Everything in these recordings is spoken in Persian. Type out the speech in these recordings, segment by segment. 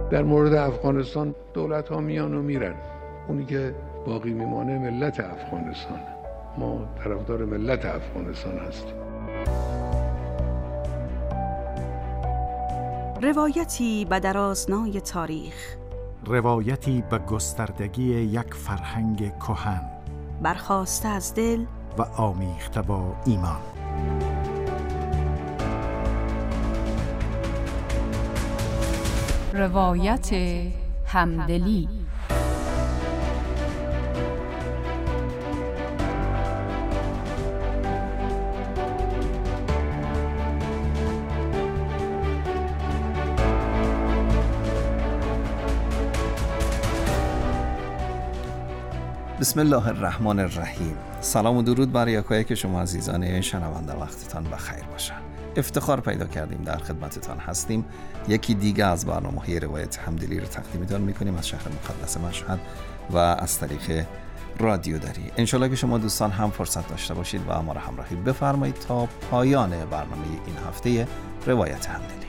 در مورد افغانستان دولت ها میان و میرن، اونی که باقی میمانه ملت افغانستان. ما طرفدار ملت افغانستان هستیم. روایتی به درازنای تاریخ، روایتی به گستردگی یک فرهنگ کهن، برخاسته از دل و آمیخته با ایمان. روایت همدلی. بسم الله الرحمن الرحیم. سلام و درود بر یکایک شما عزیزان شنونده، وقتتان بخیر باشه. افتخار پیدا کردیم در خدمتتان هستیم. یکی دیگه از برنامه‌های روایت همدلی رو تقدیمتان میکنیم از شهر مقدس مشهد و از طریق رادیو دری. انشالله که شما دوستان هم فرصت داشته باشید و ما را همراهی بفرمایید تا پایان برنامه این هفته روایت همدلی.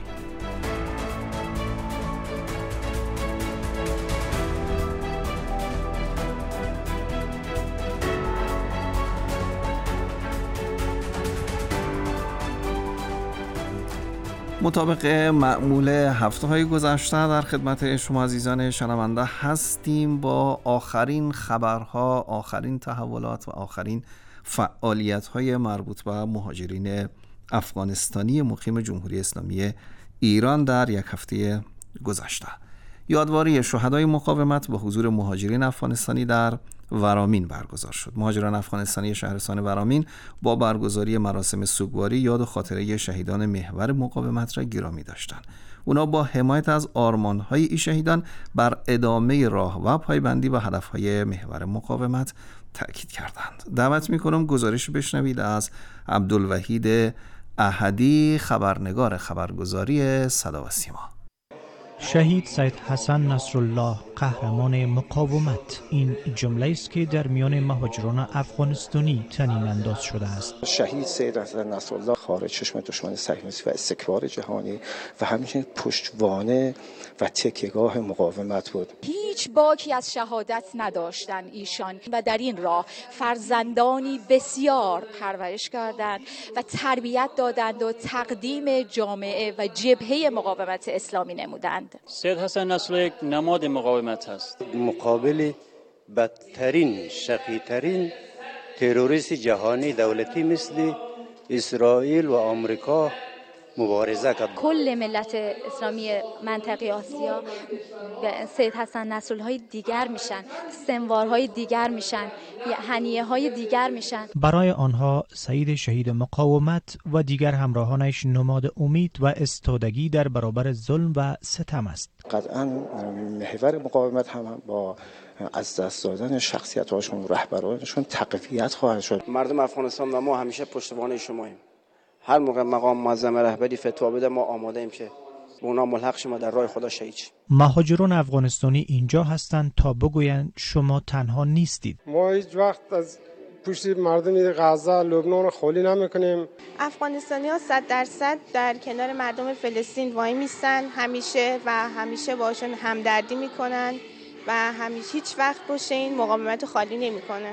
مطابق معمول هفته‌های گذشته در خدمت شما عزیزان شنونده هستیم با آخرین خبرها، آخرین تحولات و آخرین فعالیت‌های مربوط به مهاجرین افغانستانی مقیم جمهوری اسلامی ایران در یک هفته گذشته. یادواری شهدای مقاومت به حضور مهاجرین افغانستانی در ورامین برگزار شد. مهاجران افغانستانی شهرستان ورامین با برگزاری مراسم سوگواری یاد و خاطره شهیدان محور مقاومت را گرامی داشتند. اونا با حمایت از آرمان‌های این شهیدان بر ادامه راه و پایبندی به هدف‌های محور مقاومت تأکید کردند. دعوت می‌کنم گزارش بشنوید از عبدالوحید احدی، خبرنگار خبرگزاری صدا و سیما. شهید سید حسن نصرالله قهرمان مقاومت، این جمله است که در میان مهاجران افغانستانی طنین انداز شده است. شهید سید حسن نصرالله خارج چشم دشمن صهیونیستی و استکبار جهانی و همچنین پشتوانه و تکیهگاه مقاومت بود. هیچ باکی از شهادت نداشتند ایشان و در این راه فرزندانی بسیار پرورش کردند و تربیت دادند و تقدیم جامعه و جبهه مقاومت اسلامی نمودند. سید حسن نصرالله یک نماد مقاومت است. مقابل بدترین شقی‌ترین تروریست جهانی دولتی مثل اسرائیل و آمریکا مبارزه کرد. کل ملت اسلامی منطقه آسیا سید حسن نصرالله دیگر میشن، سنوارهای دیگر میشن، هنیه‌های دیگر میشن. برای آنها سید شهید مقاومت و دیگر همراهانش نماد امید و استادگی در برابر ظلم و ستم است. قطعاً محور مقاومت هم با از دست دادن شخصیت‌هاشون، رهبرانشون تقویت خواهد شد. مردم افغانستان و ما همیشه پشتوانه شماییم. هر موقع مقام معظم رهبری فتوا بده ما آماده ایم که به اونا ملحق شما در راه خدا شهید شیم. مهاجران افغانستانی اینجا هستند تا بگویند شما تنها نیستید. ما هیچ وقت از پشت مردم غزه، لبنان خالی نمیکنیم. افغانستانی‌ها 100% در کنار مردم فلسطین وای میستن، همیشه باشون همدردی میکنن و همیشه هیچ وقت باشه این مقاومت خالی نمیکنه.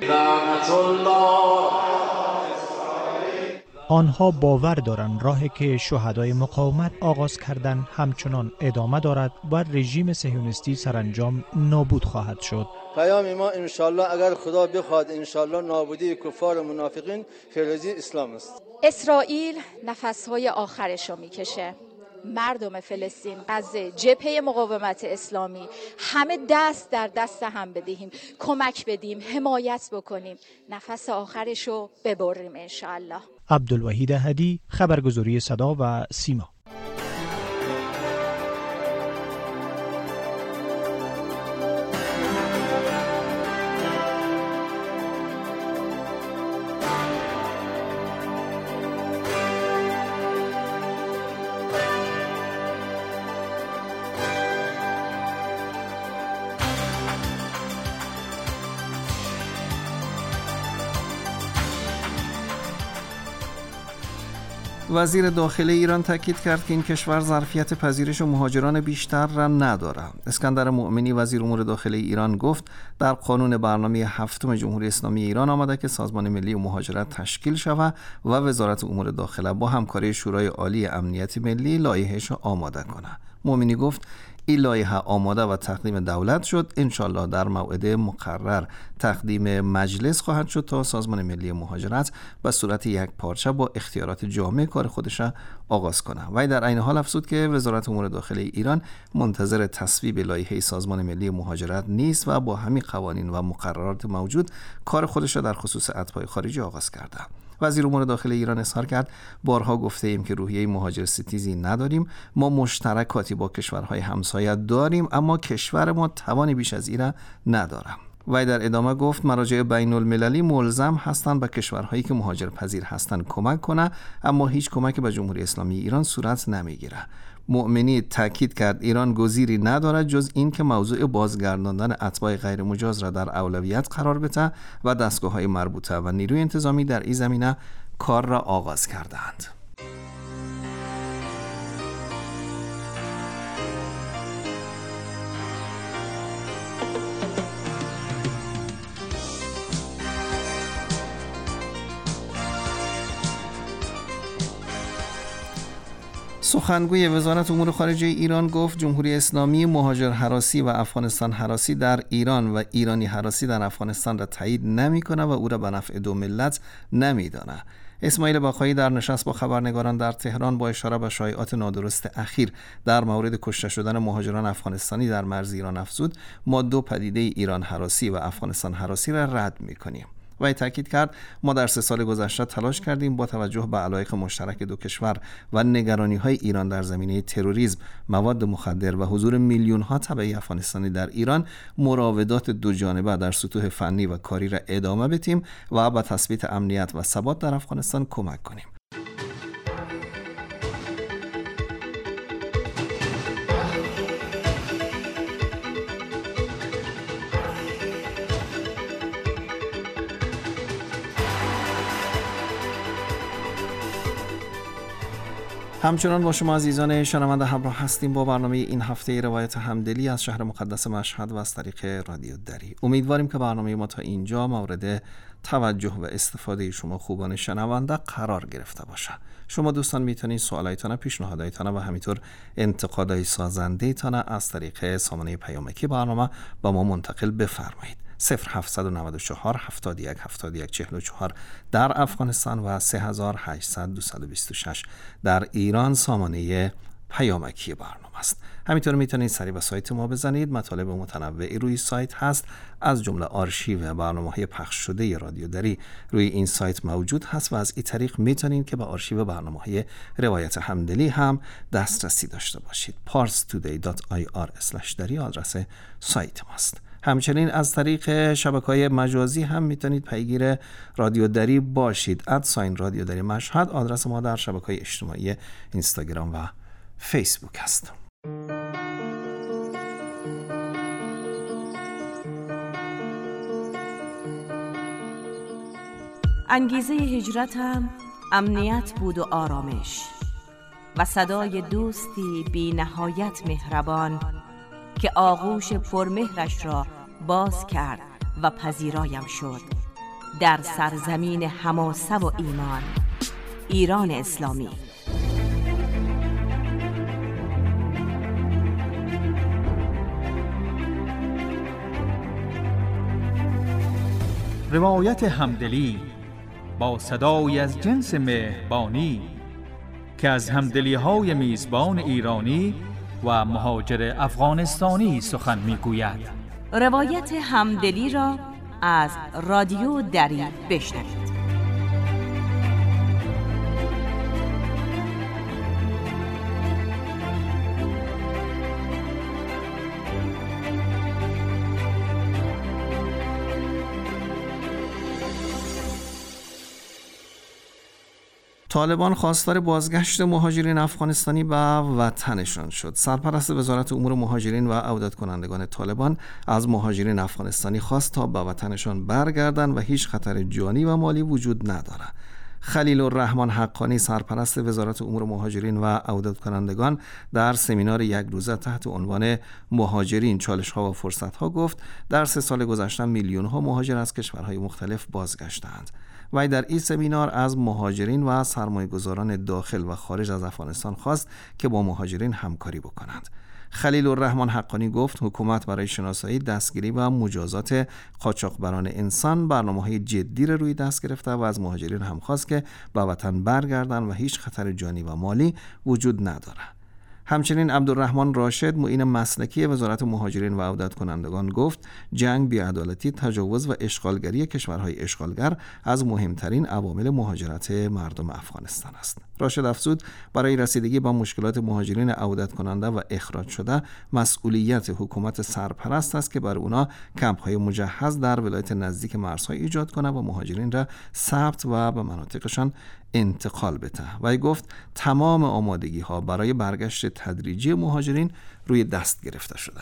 آنها باور دارند راهی که شهدای مقاومت آغاز کردند همچنان ادامه دارد و رژیم صهیونیستی سرانجام نابود خواهد شد. پیام ما انشالله اگر خدا بخواد انشالله نابودی کفار و منافقین پیروزی اسلام است. اسرائیل نفسهای آخرشو میکشه. مردم فلسطین، غزه، جبهه مقاومت اسلامی همه دست در دست هم بدهیم، کمک بدیم، حمایت بکنیم، نفس آخرشو ببریم انشالله. عبدالوحید احدی، خبرگزاری صدا و سیما. وزیر داخلی ایران تاکید کرد که این کشور ظرفیت پذیرش مهاجران بیشتر را ندارد. اسکندر مؤمنی وزیر امور داخلی ایران گفت در قانون برنامه هفتم جمهوری اسلامی ایران آمده که سازمان ملی مهاجرت تشکیل شود و وزارت امور داخله با همکاری شورای عالی امنیت ملی لایحه‌اش آماده کنه. مؤمنی گفت این لایحه آماده و تقدیم دولت شد، انشالله در موعد مقرر تقدیم مجلس خواهد شد تا سازمان ملی مهاجرت به صورت یک پارچه با اختیارات جامع کار خودش آغاز کنه. و در عین حال افزود که وزارت امور داخلی ایران منتظر تصویب لایحه سازمان ملی مهاجرت نیست و با همین قوانین و مقررات موجود کار خودش در خصوص اتباع خارجی آغاز کرده. وزیر امور داخلی ایران اظهار کرد بارها گفته ایم که روحیه مهاجر ستیزی نداریم، ما مشترکاتی با کشورهای همسایه داریم اما کشور ما توانی بیش از این نداره. و در ادامه گفت مراجع بین المللی ملزم هستند به کشورهایی که مهاجر پذیر هستند کمک کنه، اما هیچ کمکی به جمهوری اسلامی ایران صورت نمیگیره. مؤمنی تاکید کرد ایران گزیری ندارد جز این که موضوع بازگرداندن اتباع غیر مجاز را در اولویت قرار بده و دستگاه‌های مربوطه و نیروی انتظامی در این زمینه کار را آغاز کردند. سخنگوی وزارت امور خارجه ایران گفت جمهوری اسلامی مهاجر هراسی و افغانستان هراسی در ایران و ایرانی هراسی در افغانستان را تایید نمی‌کنه و او را به نفع دو ملت نمی‌دانه. اسماعیل باقایی در نشست با خبرنگاران در تهران با اشاره به شایعات نادرست اخیر در مورد کشته شدن مهاجران افغانستانی در مرز ایران افزود ما دو پدیده ایران هراسی و افغانستان هراسی را رد می‌کنیم. و تاکید کرد ما در 3 سال گذشته تلاش کردیم با توجه به علایق مشترک دو کشور و نگرانی‌های ایران در زمینه تروریسم، مواد مخدر و حضور میلیون‌ها تبعی افغانستانی در ایران مراودات دو جانبه در سطوح فنی و کاری را ادامه بدیم و به تثبیت امنیت و ثبات در افغانستان کمک کنیم. همچنان با شما عزیزان شنونده همراه هستیم با برنامه این هفته روایت همدلی از شهر مقدس مشهد و از طریق رادیو دری. امیدواریم که برنامه ما تا اینجا مورد توجه و استفاده شما خوبان شنونده قرار گرفته باشه. شما دوستان میتونید سوالایتان، پیشنهادایتان و همینطور انتقادهای سازنده‌تان از طریق سامانه پیامکی برنامه با ما منتقل بفرمایید. 0794 71 71 44 در افغانستان و 3800 226 در ایران سامانه پیامکی برنامه است. همینطور میتونید سریع به سایت ما بزنید. مطالب متنوعی روی سایت هست، از جمله آرشیو برنامه‌های پخش شده رادیو دری روی این سایت موجود هست و از این طریق میتونید که به آرشیو برنامه‌های روایت همدلی هم دسترسی داشته باشید. parstoday.ir/dari آدرس سایت ماست. همچنین از طریق شبکه‌های مجازی هم میتونید پیگیر رادیو دری باشید. @رادیو دری مشهد آدرس ما در شبکه‌های اجتماعی اینستاگرام و فیسبوک است. انگیزه هجرتم امنیت بود و آرامش و صدای دوستی بی نهایت مهربان که آغوش پرمهرش را باز کرد و پذیرایم شد در سرزمین حماسه و ایمان، ایران اسلامی. روایت همدلی با صدای از جنس مهربانی که از همدلی‌های میزبان ایرانی و مهاجر افغانستانی سخن می‌گوید. روایت همدلی را از رادیو دری بشنوید. طالبان خواستار بازگشت مهاجرین افغانستانی به وطنشان شد. سرپرست وزارت امور مهاجرین و عودت کنندگان طالبان از مهاجرین افغانستانی خواست تا به وطنشان برگردند و هیچ خطر جانی و مالی وجود ندارد. خلیل الرحمن حقانی سرپرست وزارت امور مهاجرین و عودت کنندگان در سمینار یک روزه تحت عنوان مهاجرین چالش‌ها و فرصت‌ها گفت در 3 سال گذشته میلیون‌ها مهاجر از کشورهای مختلف بازگشتند. و در این سمینار از مهاجرین و سرمایه‌گذاران داخل و خارج از افغانستان خواست که با مهاجرین همکاری بکنند. خلیل الرحمن حقانی گفت حکومت برای شناسایی، دستگیری و مجازات قاچاقبران انسان برنامه‌های جدی را روی دست گرفته و از مهاجرین هم خواست که به وطن برگردند و هیچ خطر جانی و مالی وجود ندارد. همچنین عبدالرحمن راشد معین مسلکی وزارت مهاجرین و عودت کنندگان گفت جنگ، بی‌عدالتی، تجاوز و اشغالگری کشورهای اشغالگر از مهمترین عوامل مهاجرت مردم افغانستان است. راشد افزود برای رسیدگی به مشکلات مهاجرین عودت کننده و اخراج شده مسئولیت حکومت سرپرست است که بر اونا کمپ‌های مجهز در ولایت نزدیک مرزها ایجاد کنه و مهاجرین را ثبت و به مناطقشان انتقال بده. و گفت تمام آمادگی ها برای برگشت تدریجی مهاجرین روی دست گرفته شده.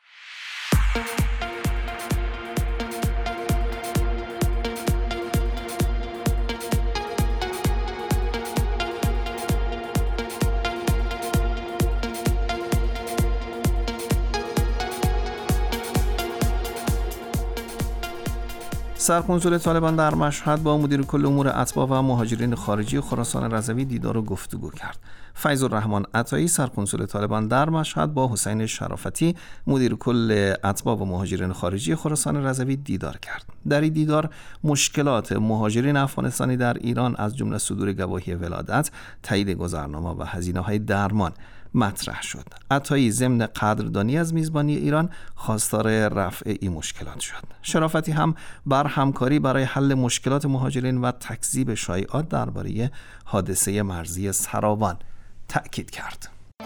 سرکنسول طالبان در مشهد با مدیر کل امور اتباع و مهاجرین خارجی خراسان رضوی دیدار و گفتگو کرد. فیض الرحمن عطایی سرکنسول طالبان در مشهد با حسین شرافتی مدیر کل اتباع و مهاجرین خارجی خراسان رضوی دیدار کرد. در این دیدار مشکلات مهاجرین افغانستانی در ایران از جمله صدور گواهی ولادت، تایید گذرنامه و هزینه‌های درمان مطرح شد. عطایی ضمن قدردانی از میزبانی ایران خواستار رفع این مشکلات شد. شرافتی هم بر همکاری برای حل مشکلات مهاجرین و تکذیب شایعات درباره حادثه مرزی سراوان تأکید کرد.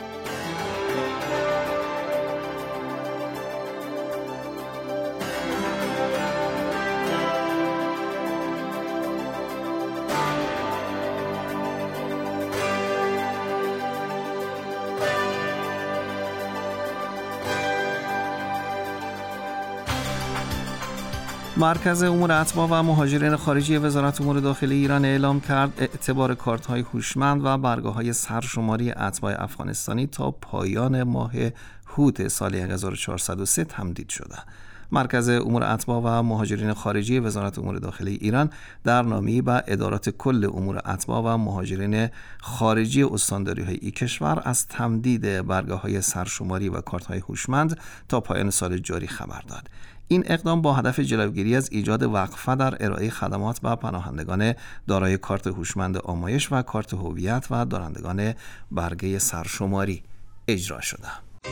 مرکز امور اتباع و مهاجرین خارجی وزارت امور داخلی ایران اعلام کرد اعتبار کارت‌های هوشمند و برگاه‌های سرشماری اتباع افغانستانی تا پایان ماه هوت سال 1403 تمدید شده. مرکز امور اتباع و مهاجرین خارجی وزارت امور داخلی ایران در نامه‌ای به ادارات کل امور اتباع و مهاجرین خارجی استانداری‌های این کشور از تمدید برگاه‌های سرشماری و کارت‌های هوشمند تا پایان سال جاری خبر داد. این اقدام با هدف جلوگیری از ایجاد وقفه در ارائه خدمات به پناهندگان دارای کارت هوشمند آمایش و کارت هویت و دارندگان برگه سرشماری اجرا شده.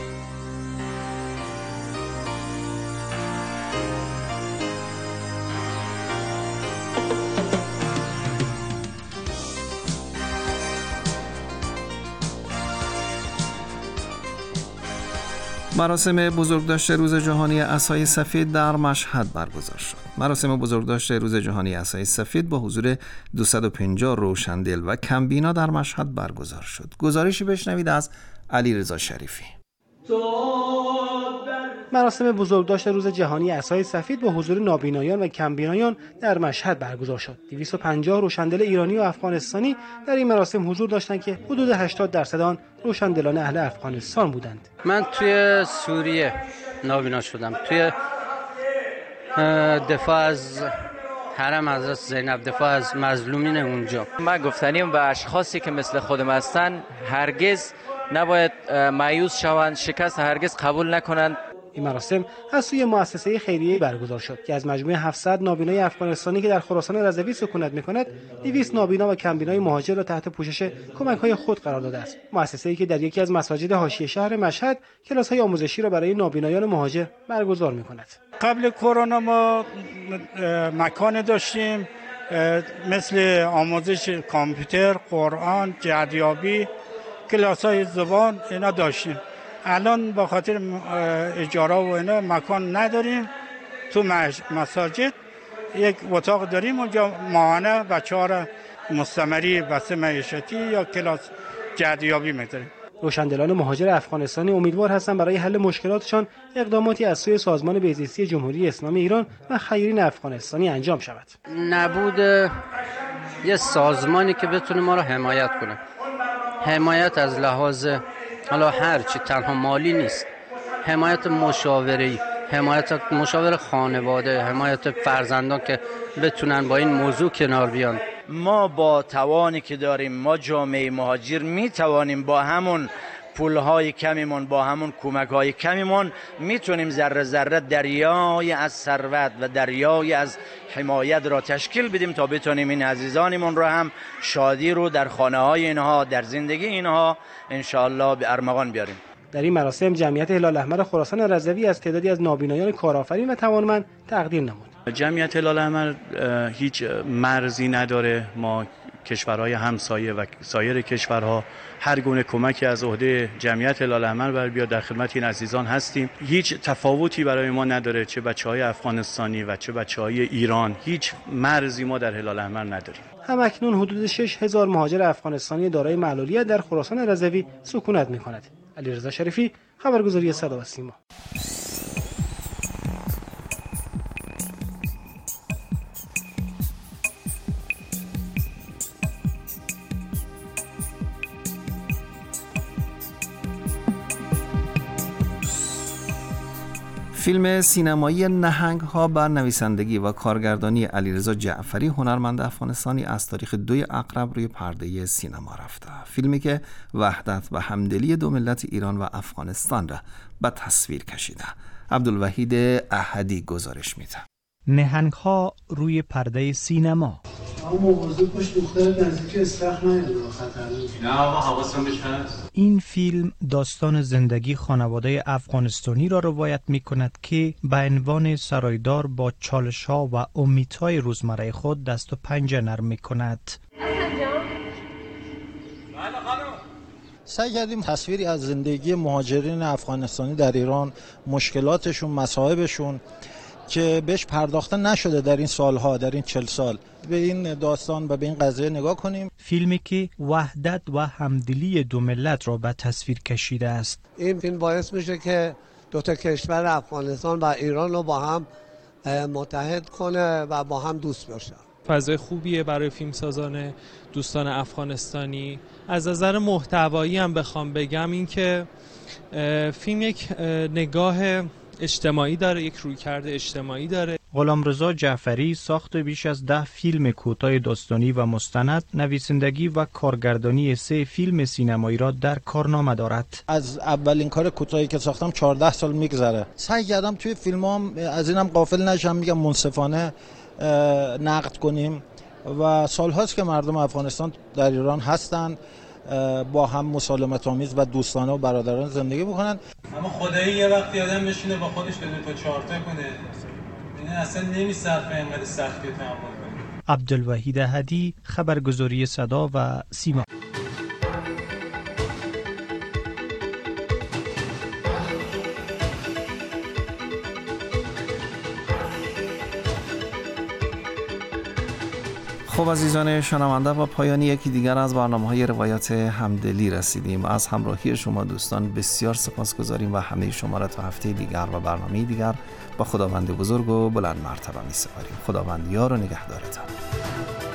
مراسم بزرگداشت روز جهانی عصای سفید در مشهد برگزار شد. مراسم بزرگداشت روز جهانی عصای سفید با حضور 250 روشندل و کمبینا در مشهد برگزار شد. گزارشی بشنوید از علیرضا شریفی. مراسم بزرگداشت روز جهانی عصای سفید با حضور نابینایان و کمبینایان در مشهد برگزار شد. 250 روشندل ایرانی و افغانستانی در این مراسم حضور داشتند که حدود 80% آن روشندلان اهل افغانستان بودند. من توی سوریه نابینا شدم، توی دفاع از حرم حضرت زینب، دفاع از مظلومین اونجا. من گفتنیم به اشخاصی که مثل خودم هستند هرگز نباید مایوس شوند، شکست هرگز قبول نکنند. این مراسم از سوی مؤسسه خیریه‌ای برگزار شد که از مجموع 700 نابینای افغانستانی که در خراسان رضوی سکونت می‌کند 200 نابینا و کمبینای مهاجر را تحت پوشش کمک‌های خود قرار داده است. مؤسسه‌ای که در یکی از مساجد حاشیه شهر مشهد کلاس‌های آموزشی را برای نابینایان مهاجر برگزار می‌کند. قبل کرونا ما مکان داشتیم مثل آموزش کامپیوتر، قرآن، جهادیابی، کلاس‌های زبان اینا داشتیم. الان با خاطر اجاره و اینا مکان نداریم. تو مساجد یک اتاق داریم، اونجا ماهانه بچه‌ها را مستمری بحث معیشتی یا کلاس جهادیابی می‌ذاریم. روشندلان مهاجر افغانستانی امیدوار هستند برای حل مشکلاتشان اقداماتی از سوی سازمان بهزیستی جمهوری اسلامی ایران و خیرین افغانستانی انجام شود. نبود یه سازمانی که بتونه ما را حمایت کنه، حمایت از لحاظ حالا هرچی، تنها مالی نیست، حمایت مشاوره‌ای، حمایت مشاور خانواده، حمایت فرزندان که بتونن با این موضوع کنار بیان. ما با توانی که داریم، ما جامعه مهاجر می توانیم با همون پولهای کمیمون، با همون کمکهای کمیمون میتونیم ذره ذره دریای از ثروت و دریای از حمایت را تشکیل بدیم تا بتونیم این عزیزانمون رو هم شادی رو در خانه های اینها، در زندگی اینها انشاءالله به ارمغان بیاریم. در این مراسم جمعیت هلال احمر خراسان رضوی از تعدادی از نابینایان کارآفرین و توانمند تقدیر نمود. جمعیت هلال احمر هیچ مرزی نداره. ما کشورهای همسایه و سایر کشورها هر گونه کمکی از عهده جمعیت هلال احمر بر بیاد در خدمت این عزیزان هستیم. هیچ تفاوتی برای ما نداره، چه بچهای افغانستانی و چه بچهای ایران، هیچ مرزی ما در هلال احمر نداریم. همکنون حدود 6000 مهاجر افغانستانی دارای معلولیت در خراسان رضوی سکونت می‌کند. علیرضا شریفی، خبرگزاری صدا و سیما. فیلم سینمایی نهنگ‌ها بر نویسندگی و کارگردانی علیرضا جعفری، هنرمند افغانستانی، از تاریخ 2 اقرب روی پرده سینما رفته. فیلمی که وحدت و همدلی دو ملت ایران و افغانستان را به تصویر کشیده. عبدالوحید احدی گزارش میده. نهنگ‌ها روی پرده سینما. این فیلم داستان زندگی خانواده افغانستانی را روایت می‌کند که به عنوان سرایدار با چالش‌ها و امیدهای روزمره خود دست و پنجه نرم می‌کند. سعی کردیم تصویری از زندگی مهاجرین افغانستانی در ایران، مشکلاتشون، مصائبشون که بهش پرداخته نشده در این سالها، در این 40 سال، به این داستان و به این قضیه نگاه کنیم. فیلمی که وحدت و همدلی دو ملت را به تصویر کشیده است. این فیلم باعث میشه که دو تا کشور افغانستان و ایران رو با هم متحد کنه و با هم دوست باشن. فضای خوبیه برای فیلمسازان دوستان افغانستانی. از نظر محتوایی هم بخوام بگم این که فیلم یک نگاه اجتماعی داره، یک رویکرد اجتماعی داره. غلامرضا جعفری ساخت بیش از 10 فیلم کوتاه داستانی و مستند، نویسندگی و کارگردانی 3 فیلم سینمایی را در کارنامه دارد. از اولین کار کوتاهی که ساختم 14 سال میگذره. سعی کردم توی فیلمام از اینم غافل نشم، میگم منصفانه نقد کنیم و سالهاست که مردم افغانستان در ایران هستن، با هم مسالمت آمیز و دوستانه و برادران زندگی میکنن. اما خدایی یه وقتی آدم بشینه با خودش بدون تا چارتا کنه، این اصلا نمیصرفه اینقدر سختی تحمل کنه. عبدالوحید احدی، خبرگزاری صدا و سیما. خب عزیزان شنونده، با پایان یکی دیگر از برنامه‌های روایت همدلی رسیدیم. از همراهی شما دوستان بسیار سپاسگزاریم و همه شما را تا هفته دیگر و برنامه دیگر با خداوند بزرگ و بلند مرتبه می‌سپاریم. خداوند یار و نگهدارتان.